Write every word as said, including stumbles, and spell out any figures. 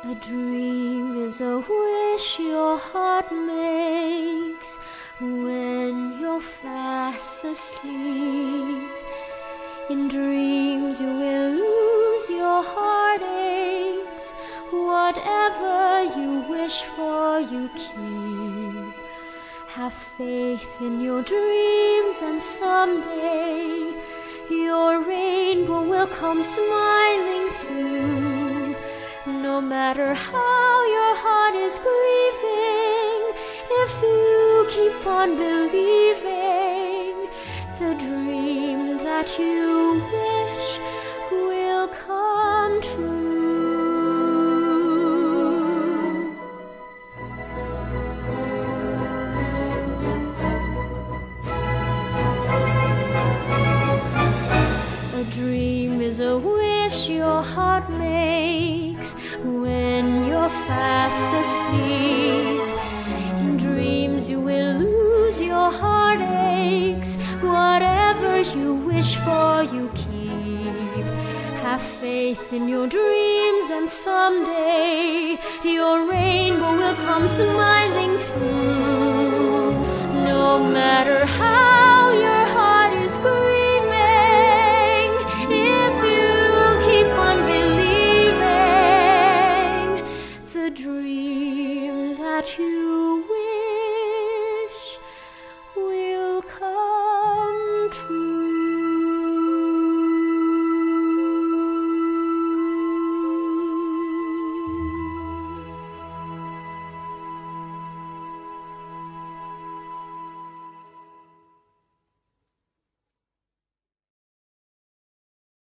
A dream is a wish your heart makes when you're fast asleep. In dreams you will lose your heartaches. Whatever you wish for, you keep. Have faith in your dreams, and someday your rainbow will come smiling through. No matter how your heart is grieving, if you keep on believing, the dream that you wish will come true. A dream is a wish your heart makes when you're fast asleep. In dreams you will lose your heartaches. Whatever you wish for, you keep. Have faith in your dreams, and someday your rainbow will come smiling through. No matter how your